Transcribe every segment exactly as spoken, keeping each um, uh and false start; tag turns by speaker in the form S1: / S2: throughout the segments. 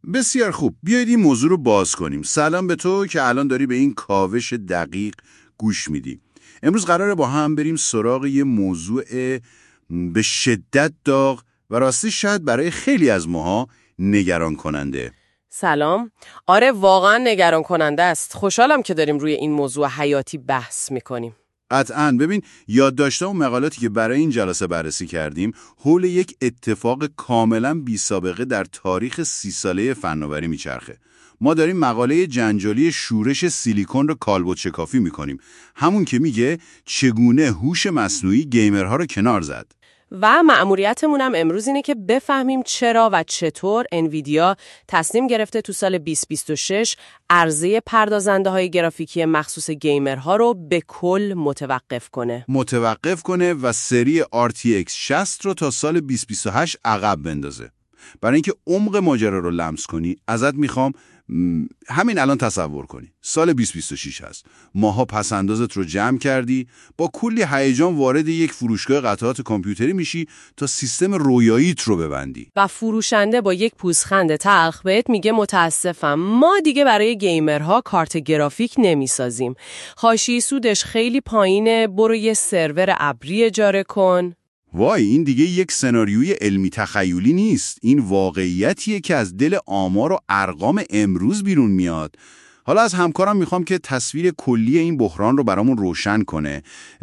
S1: بسیار خوب، بیایید این موضوع رو باز کنیم. سلام به تو که الان داری به این کاوش دقیق گوش میدی. امروز قراره با هم بریم سراغ یه موضوع به شدت داغ و راستی شاید برای خیلی از ماها نگران کننده.
S2: سلام. آره واقعا نگران کننده است. خوشحالم که داریم روی این موضوع حیاتی بحث میکنیم.
S1: قطعاً. ببین، یادداشت‌ها و مقالاتی که برای این جلسه بررسی کردیم حول یک اتفاق کاملاً بی سابقه در تاریخ سی ساله فناوری میچرخه. ما داریم مقاله جنجالی شورش سیلیکون رو کالبد شکافی میکنیم، همون که میگه چگونه هوش مصنوعی گیمرها رو کنار زد.
S2: و مأموریتمون هم امروز اینه که بفهمیم چرا و چطور انویدیا تصمیم گرفته تو سال بیست بیست و شش عرضه پردازنده های گرافیکی مخصوص گیمرها رو به کل متوقف کنه.
S1: متوقف کنه و سری آر تی اکس شصت رو تا سال بیست بیست و هشت عقب بندازه. برای اینکه عمق ماجرا رو لمس کنی، ازت میخوام همین الان تصور کنی. سال بیست بیست و شش هست. ماها پسندازت رو جمع کردی، با کلی هیجان وارد یک فروشگاه قطعات کامپیوتری میشی تا سیستم رویاییت رو ببندی.
S2: و فروشنده با یک پوزخند تلخ بهت میگه متاسفم، ما دیگه برای گیمرها کارت گرافیک نمیسازیم. حاشیه سودش خیلی پایینه، برو یه سرور ابری اجاره کن.
S1: وای، این دیگه یک سناریوی علمی تخیلی نیست. این واقعیتیه که از دل آمار و ارقام امروز بیرون میاد. حالا از همکارم میخوام که تصویر کلی این بحران رو برامون روشن کنه.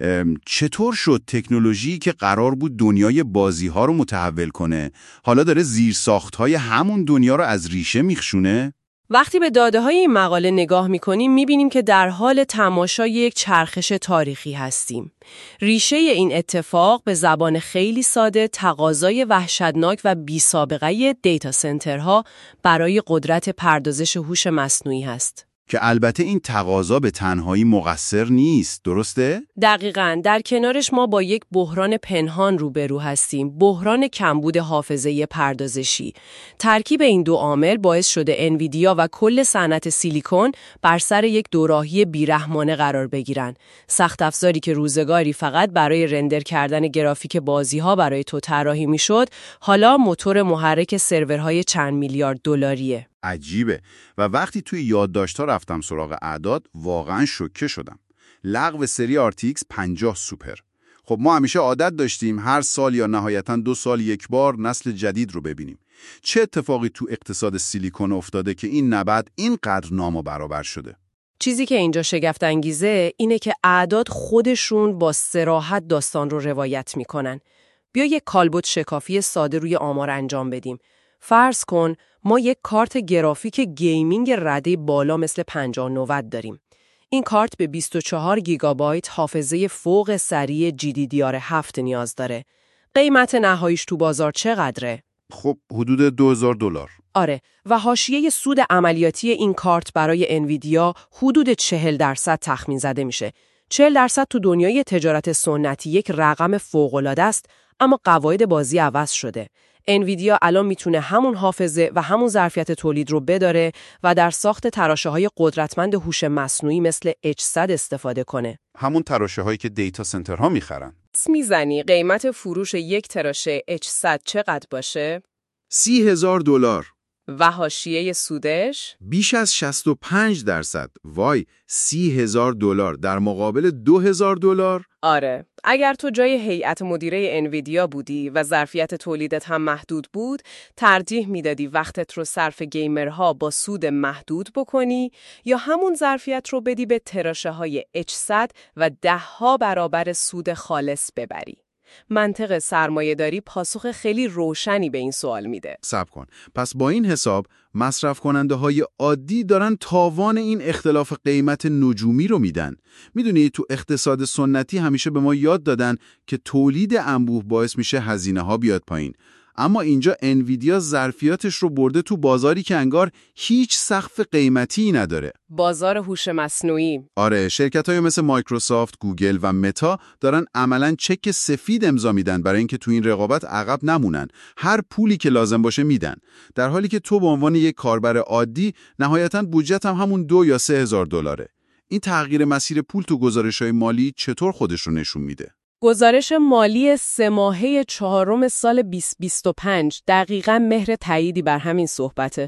S1: چطور شد تکنولوژی که قرار بود دنیای بازی ها رو متحول کنه، حالا داره زیرساخت‌های همون دنیا رو از ریشه میخشونه؟
S2: وقتی به داده های این مقاله نگاه میکنیم میبینیم که در حال تماشای یک چرخش تاریخی هستیم. ریشه این اتفاق به زبان خیلی ساده تقاضای وحشتناک و بی سابقه دیتا سنترها برای قدرت پردازش هوش مصنوعی هست.
S1: که البته این تقاضا به تنهایی مقصر نیست، درسته؟
S2: دقیقاً. در کنارش ما با یک بحران پنهان روبرو هستیم، بحران کمبود حافظه پردازشی. ترکیب این دو عامل باعث شده انویدیا و کل صنعت سیلیکون بر سر یک دوراهی بیرحمانه قرار بگیرن. سخت افزاری که روزگاری فقط برای رندر کردن گرافیک بازی‌ها برای تو طراحی می‌شد، حالا موتور محرک سرورهای چند میلیارد دلاریه.
S1: عجیبه. و وقتی توی یادداشت‌ها رفتم سراغ اعداد، واقعاً شوکه شدم. لغو سری آر تی ایکس پنجاه سوپر. خب ما همیشه عادت داشتیم هر سال یا نهایتاً دو سال یک بار نسل جدید رو ببینیم. چه اتفاقی تو اقتصاد سیلیکون افتاده که این نبرد اینقدر نام و برابر شده؟
S2: چیزی که اینجا شگفت انگیزه اینه که اعداد خودشون با صراحت داستان رو روایت میکنن. بیا یک کالبد شکافی ساده روی آمار انجام بدیم. فرض کن ما یک کارت گرافیک گیمینگ رده بالا مثل پنجاه نود داریم. این کارت به بیست و چهار گیگابایت حافظه فوق سریع جی دی دی آر هفت نیاز داره. قیمت نهاییش تو بازار چقدره؟
S1: خب حدود دو هزار دلار.
S2: آره، و حاشیه سود عملیاتی این کارت برای انویدیا حدود چهل درصد تخمین زده میشه. چهل درصد تو دنیای تجارت سنتی یک رقم فوق‌العاده است، اما قواعد بازی عوض شده. انویدیا الان میتونه همون حافظه و همون ظرفیت تولید رو بداره و در ساخت تراشه‌های قدرتمند هوش مصنوعی مثل اچ صد استفاده کنه.
S1: همون تراشه‌هایی که دیتا سنترها میخرن.
S2: میزنی قیمت فروش یک تراشه اچ صد چقدر باشه؟
S1: سی هزار دلار.
S2: و حاشیه سودش؟
S1: بیش از شصت و پنج درصد. وای، سی هزار دلار در مقابل دو هزار دلار؟
S2: آره، اگر تو جای هیئت مدیره انویدیا بودی و ظرفیت تولیدت هم محدود بود، ترجیح میدادی وقتت رو صرف گیمرها با سود محدود بکنی یا همون ظرفیت رو بدی به تراشه های اچ صد و ده ها برابر سود خالص ببری؟ منطق سرمایه‌داری پاسخ خیلی روشنی به این سوال میده.
S1: صبر کن. پس با این حساب مصرف کننده های عادی دارن تاوان این اختلاف قیمت نجومی رو میدن. میدونی تو اقتصاد سنتی همیشه به ما یاد دادن که تولید انبوه باعث میشه هزینه ها بیاد پایین. اما اینجا انویدیا ظرفیاتش رو برده تو بازاری که انگار هیچ سقف قیمتی نداره.
S2: بازار هوش مصنوعی.
S1: آره، شرکت‌های مثل مایکروسافت، گوگل و متا دارن عملاً چک سفید امضا میدن برای اینکه تو این رقابت عقب نمونن. هر پولی که لازم باشه میدن. در حالی که تو به عنوان یک کاربر عادی نهایتاً بودجت هم همون دو یا سه هزار دلاره. این تغییر مسیر پول تو گزارش‌های مالی چطور خودش رو نشون میده؟
S2: گزارش مالی سه ماهه چهارم سال بیست بیست و پنج دقیقاً مهر تاییدی بر همین صحبته.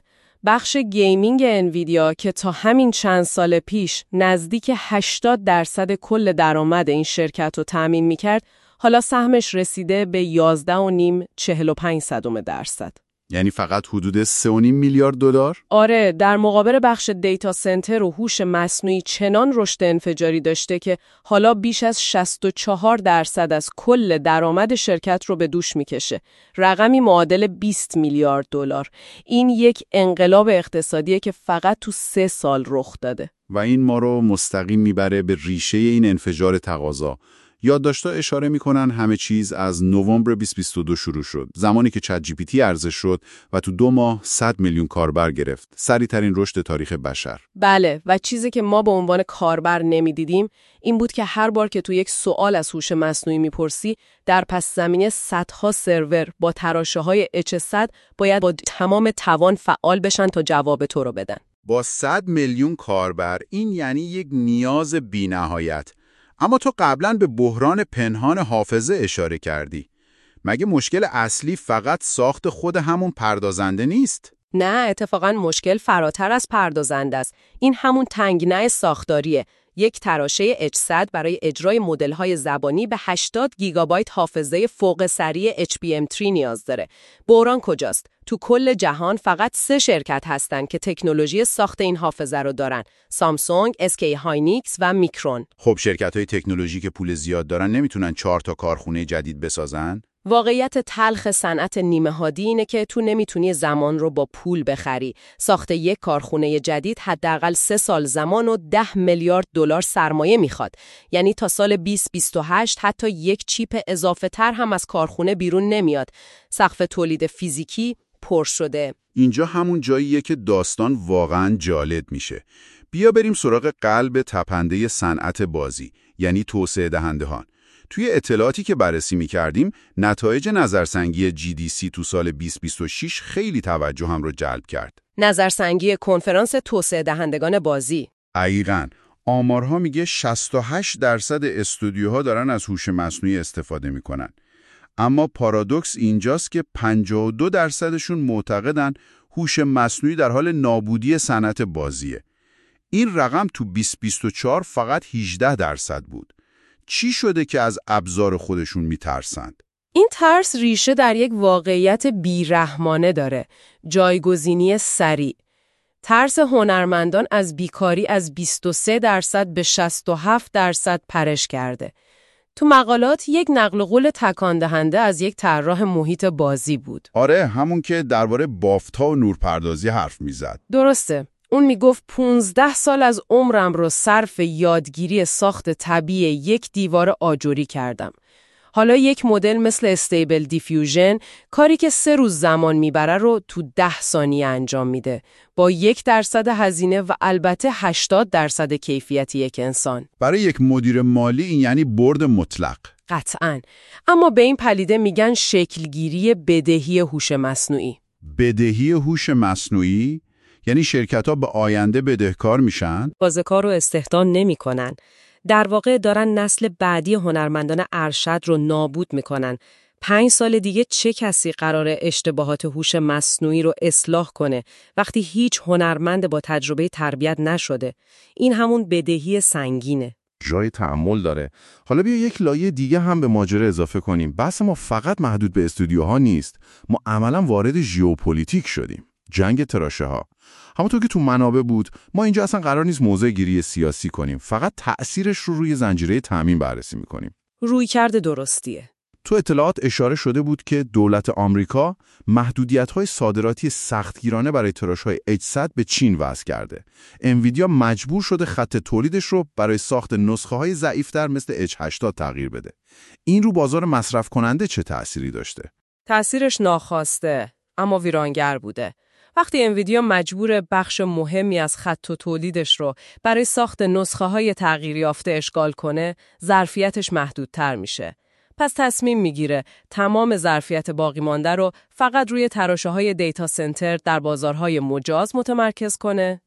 S2: بخش گیمینگ انویدیا که تا همین چند سال پیش نزدیک هشتاد درصد کل درآمد این شرکت رو تامین می‌کرد، حالا سهمش رسیده به یازده و نیم چهل و پنج صدم درصد.
S1: یعنی فقط حدود سه و نیم میلیارد دلار؟
S2: آره، در مقابل بخش دیتا سنتر و هوش مصنوعی چنان رشد انفجاری داشته که حالا بیش از شصت و چهار درصد از کل درآمد شرکت رو به دوش میکشه. رقمی معادل بیست میلیارد دلار. این یک انقلاب اقتصادیه که فقط تو سه سال رخ داده.
S1: و این ما رو مستقیم میبره به ریشه این انفجار تقاضا. یادداشت‌ها اشاره میکنن همه چیز از نوامبر بیست و بیست و دو شروع شد، زمانی که چت جی پی تی عرضه شد و تو دو ماه صد میلیون کاربر گرفت، سریع‌ترین رشد تاریخ بشر.
S2: بله، و چیزی که ما به عنوان کاربر نمیدیدیم این بود که هر بار که تو یک سوال از هوش مصنوعی میپرسی، در پس زمینه صدها سرور با تراشه‌های اچ صد باید با تمام توان فعال بشن تا جواب تو رو بدن.
S1: با صد میلیون کاربر این یعنی یک نیاز بی‌نهایت. اما تو قبلاً به بحران پنهان حافظه اشاره کردی. مگه مشکل اصلی فقط ساخت خود همون پردازنده نیست؟
S2: نه، اتفاقاً مشکل فراتر از پردازنده است. این همون تنگنه ساختاریه. یک تراشه اچ صد برای اجرای مدل‌های زبانی به هشتاد گیگابایت حافظه فوق سریع اچ بی ام سه نیاز داره. بحران کجاست؟ تو کل جهان فقط سه شرکت هستن که تکنولوژی ساخت این حافظه رو دارن: سامسونگ، اس کی هاینیکس و میکرون.
S1: خب شرکت‌های تکنولوژی که پول زیاد دارن نمیتونن چهار تا کارخونه جدید بسازن؟
S2: واقعیت تلخ صنعت نیمه هادی اینه که تو نمیتونی زمان رو با پول بخری. ساخت یک کارخونه جدید حداقل سه سال زمان و ده میلیارد دلار سرمایه میخواد. یعنی تا سال بیست بیست و هشت حتی یک چیپ اضافه تر هم از کارخونه بیرون نمیاد. سقف تولید فیزیکی پر شده.
S1: اینجا همون جاییه که داستان واقعاً جالب میشه. بیا بریم سراغ قلب تپنده صنعت بازی، یعنی توسعه دهندهان. توی اطلاعاتی که بررسی می‌کردیم، نتایج نظرسنجی جی دی سی تو سال بیست بیست و شش خیلی توجه هم رو جلب کرد.
S2: نظرسنجی کنفرانس توسعه دهندگان بازی.
S1: دقیقاً. آمارها میگه شصت و هشت درصد استودیوها دارن از هوش مصنوعی استفاده میکنن. اما پارادوکس اینجاست که پنجاه و دو درصدشون معتقدن هوش مصنوعی در حال نابودی صنعت بازیه. این رقم تو بیست بیست و چهار فقط هجده درصد بود. چی شده که از ابزار خودشون میترسند؟
S2: این ترس ریشه در یک واقعیت بیرحمانه داره. جایگزینی سریع. ترس هنرمندان از بیکاری از بیست و سه درصد به شصت و هفت درصد پرش کرده. تو مقالات یک نقل قول تکان دهنده از یک طراح محیط بازی بود.
S1: آره، همون که درباره بافت‌ها و نورپردازی حرف میزد.
S2: درسته. اون میگفت پونزده سال از عمرم رو صرف یادگیری ساخت طبیعی یک دیوار آجوری کردم. حالا یک مدل مثل استیبل دیفیوژن کاری که سه روز زمان میبره رو تو ده ثانیه انجام میده، با یک درصد هزینه و البته هشتاد درصد کیفیت یک انسان.
S1: برای یک مدیر مالی این یعنی برد مطلق.
S2: قطعاً. اما به این پلیده میگن شکلگیری بدهی هوش مصنوعی.
S1: بدهی هوش مصنوعی؟ یعنی شرکت‌ها به آینده بدهکار میشن؟
S2: بازه‌کار رو استخدام نمی‌کنن. در واقع دارن نسل بعدی هنرمندان ارشد رو نابود میکنن. پنج سال دیگه چه کسی قراره اشتباهات هوش مصنوعی رو اصلاح کنه وقتی هیچ هنرمند با تجربه تربیت نشده؟ این همون بدهی سنگینه.
S3: جای تأمل داره. حالا بیا یک لایه دیگه هم به ماجرا اضافه کنیم. بحث ما فقط محدود به استودیوها نیست. ما عملاً وارد ژئوپلیتیک شدیم. جنگ تراشه ها. همونطور که تو منابع بود، ما اینجا اصلا قرار نیست موضع گیری سیاسی کنیم. فقط تأثیرش رو روی زنجیره تامین بررسی میکنیم.
S2: رویکرد درستیه.
S3: تو اطلاعات اشاره شده بود که دولت آمریکا محدودیت‌های صادراتی سختگیرانه برای تراش‌های اچ صد به چین وضع کرده. انویدیا مجبور شده خط تولیدش رو برای ساخت نسخه‌های ضعیف‌تر مثل اچ هشتاد تغییر بده. این رو بازار مصرف کننده چه تأثیری داشته؟
S2: تأثیرش ناخواسته اما ویرانگر بوده. وقتی انویدیا مجبور بخش مهمی از خط و تولیدش رو برای ساخت نسخه‌های تغییر یافته اشغال کنه، ظرفیتش محدودتر میشه. پس تصمیم میگیره تمام ظرفیت باقی مانده رو فقط روی تراشه‌های دیتا سنتر در بازارهای مجاز متمرکز کنه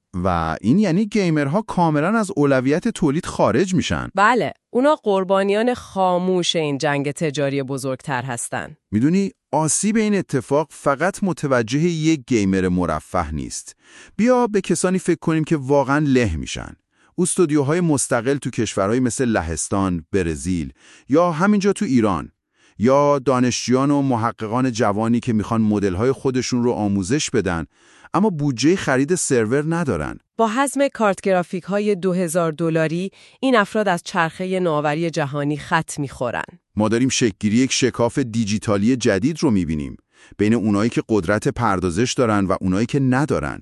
S3: و این یعنی گیمرها کاملا از اولویت تولید خارج میشن.
S2: بله، اونا قربانیان خاموش این جنگ تجاری بزرگتر هستن.
S3: میدونی آسیب این اتفاق فقط متوجه یک گیمر مرفه نیست. بیا به کسانی فکر کنیم که واقعا له میشن. استودیوهای مستقل تو کشورهای مثل لهستان، برزیل یا همینجا تو ایران، یا دانشجویان و محققان جوانی که میخوان مدل‌های خودشون رو آموزش بدن اما بودجه خرید سرور ندارن.
S2: با حجم کارت گرافیک های دو هزار دلاری این افراد از چرخه نوآوری جهانی خط میخورن.
S3: ما داریم شکل‌گیری یک شکاف دیجیتالی جدید رو میبینیم بین اونایی که قدرت پردازش دارن و اونایی که ندارن.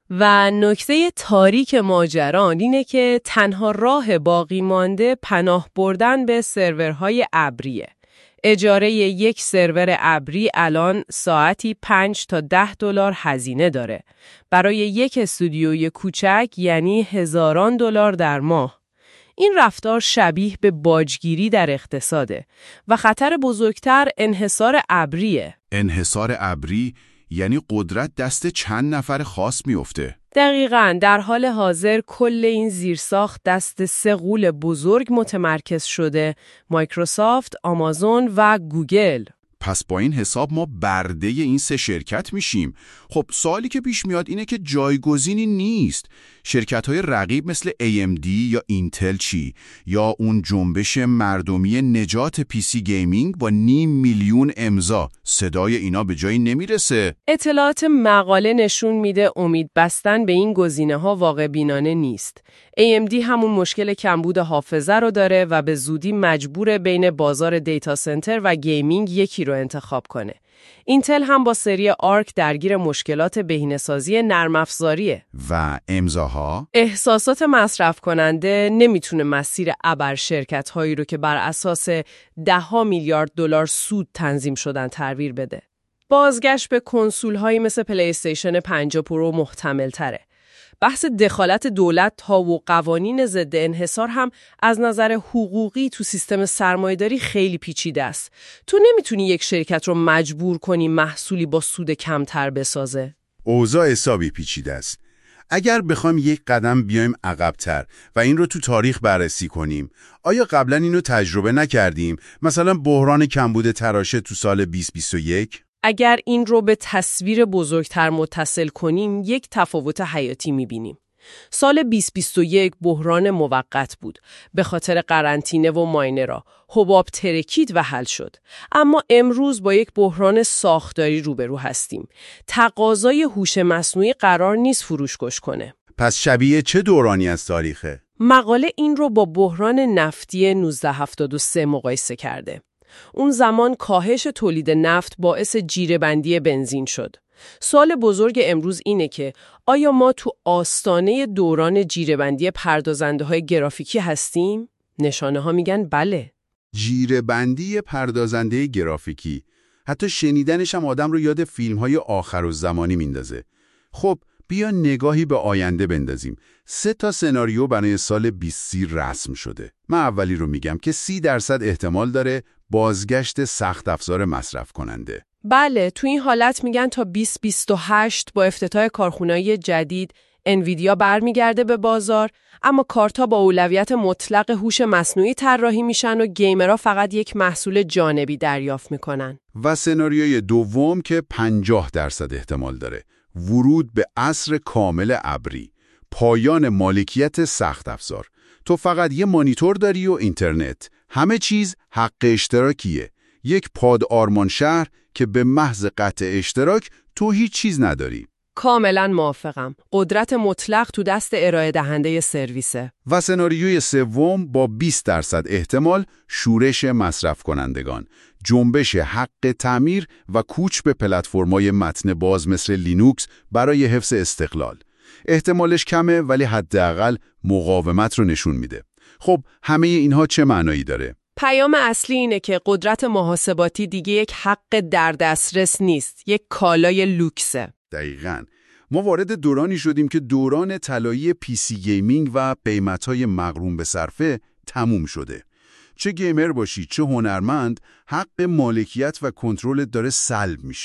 S2: و نکته تاریک ماجران اینه که تنها راه باقی مانده پناه بردن به سرورهای ابریه. اجاره یک سرور ابری الان ساعتی پنج تا ده دلار هزینه داره. برای یک استودیوی کوچک یعنی هزاران دلار در ماه. این رفتار شبیه به باجگیری در اقتصاده و خطر بزرگتر انحصار ابریه.
S1: انحصار ابری یعنی قدرت دست چند نفر خاص میفته.
S2: دقیقاً در حال حاضر کل این زیرساخت دست سه غول بزرگ متمرکز شده: مایکروسافت، آمازون و گوگل.
S1: پس با این حساب ما برده این سه شرکت میشیم. خب سوالی که پیش میاد اینه که جایگزینی نیست. شرکت‌های رقیب مثل ای ام دی یا اینتل چی؟ یا اون جنبش مردمی نجات پی سی گیمینگ با نیم میلیون امضا، صدای اینا به جایی نمیرسه.
S2: اطلاعات مقاله نشون میده امید بستن به این گزینه‌ها واقع بینانه نیست. ای ام دی همون مشکل کمبود حافظه رو داره و به زودی مجبوره بین بازار دیتا سنتر و گیمینگ یکی رو انتخاب کنه. اینتل هم با سری آرک درگیر مشکلات بهینه‌سازی نرم افزاریه.
S1: و امضاها؟
S2: احساسات مصرف کننده نمیتونه مسیر ابر شرکت هایی رو که بر اساس ده ها میلیارد دلار سود تنظیم شدن تغییر بده. بازگشت به کنسول هایی مثل پلی استیشن پنج پرو محتمل تره. بحث دخالت دولت تا و قوانین ضد انحصار هم از نظر حقوقی تو سیستم سرمایه‌داری خیلی پیچیده است. تو نمیتونی یک شرکت رو مجبور کنی محصولی با سود کمتر بسازه.
S1: اوضاع حسابی پیچیده است. اگر بخوایم یک قدم بیایم عقب‌تر و این رو تو تاریخ بررسی کنیم، آیا قبلا اینو تجربه نکردیم؟ مثلا بحران کمبود تراشه تو سال بیست بیست و یک؟
S2: اگر این رو به تصویر بزرگتر متصل کنیم، یک تفاوت حیاتی می‌بینیم. سال بیست بیست و یک بحران موقت بود. به خاطر قرنطینه و ماینرها حباب ترکید و حل شد. اما امروز با یک بحران ساختاری روبرو هستیم. تقاضای هوش مصنوعی قرار نیست فروش‌کش کنه.
S1: پس شبیه چه دورانی از تاریخه؟
S2: مقاله این رو با بحران نفتی نوزده هفتاد و سه مقایسه کرده. اون زمان کاهش تولید نفت باعث جیره‌بندی بنزین شد. سوال بزرگ امروز اینه که آیا ما تو آستانه دوران جیره‌بندی پردازنده‌های گرافیکی هستیم؟ نشانه ها میگن بله.
S1: جیره‌بندی پردازنده گرافیکی، حتی شنیدنش هم آدم رو یاد فیلم‌های آخرالزمانی میندازه. خب بیا نگاهی به آینده بندازیم. سه تا سناریو برای سال بیست سی رسم شده. من اولی رو میگم که سی درصد احتمال داره بازگشت سخت افزار مصرف کننده.
S2: بله، تو این حالت میگن تا بیست بیست و هشت با افتتاح کارخونه‌ای جدید انویدیا برمیگرده به بازار، اما کارت‌ها با اولویت مطلق هوش مصنوعی طراحی میشن و گیمرها فقط یک محصول جانبی دریافت میکنن.
S1: و سناریوی دوم که پنجاه درصد احتمال داره، ورود به عصر کامل ابری، پایان مالکیت سخت افزار. تو فقط یه مانیتور داری و اینترنت. همه چیز حق اشتراکیه. یک پاد آرمان شهر که به محض قطع اشتراک تو هیچ چیز نداری.
S2: کاملا موافقم. قدرت مطلق تو دست ارائه دهنده سرویسه.
S1: و سناریوی سوم با بیست درصد احتمال شورش مصرف کنندگان، جنبش حق تعمیر و کوچ به پلتفرم‌های متن باز مثل لینوکس برای حفظ استقلال. احتمالش کمه ولی حداقل مقاومت رو نشون میده. خب همه اینها چه معنایی داره؟
S2: پیام اصلی اینه که قدرت محاسباتی دیگه یک حق در دسترس نیست، یک کالای لوکسه.
S1: دقیقاً. ما وارد دورانی شدیم که دوران طلایی پی سی گیمینگ و قیمت‌های مغروم به صرفه تموم شده. چه گیمر باشی چه هنرمند، حق مالکیت و کنترل داره سلب میشه.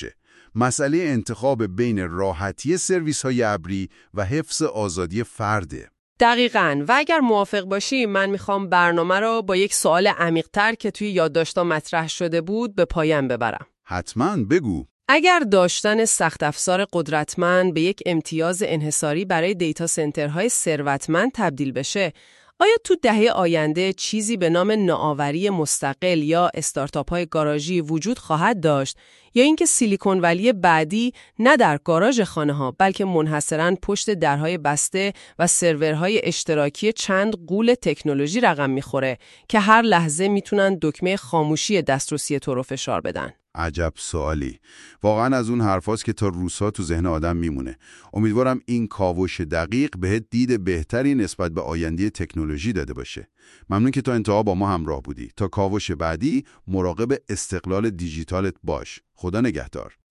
S1: مسئله انتخاب بین راحتی سرویس‌های ابری و حفظ آزادی فرده.
S2: دقیقاً. و اگر موافق باشی من میخوام برنامه رو با یک سوال عمیق‌تر که توی یادداشت‌ها مطرح شده بود به پایان ببرم.
S1: حتماً بگو.
S2: اگر داشتن سخت افزار قدرتمند به یک امتیاز انحصاری برای دیتا سنترهای ثروتمند تبدیل بشه، آیا تو دهه آینده چیزی به نام نوآوری مستقل یا استارتاپ‌های گاراژی وجود خواهد داشت یا اینکه سیلیکون ولی بعدی نه در گاراژ خانه‌ها بلکه منحصراً پشت درهای بسته و سرورهای اشتراکی چند غول تکنولوژی رقم می‌خوره که هر لحظه میتونن دکمه خاموشی دسترسی تو رو فشار بدن؟
S1: عجب سوالی. واقعا از اون حرفاست که تا روزها تو ذهن آدم میمونه. امیدوارم این کاوش دقیق بهت دید بهتری نسبت به آینده تکنولوژی داده باشه. ممنون که تا انتها با ما همراه بودی. تا کاوش بعدی مراقب استقلال دیجیتالت باش. خدا نگهدار.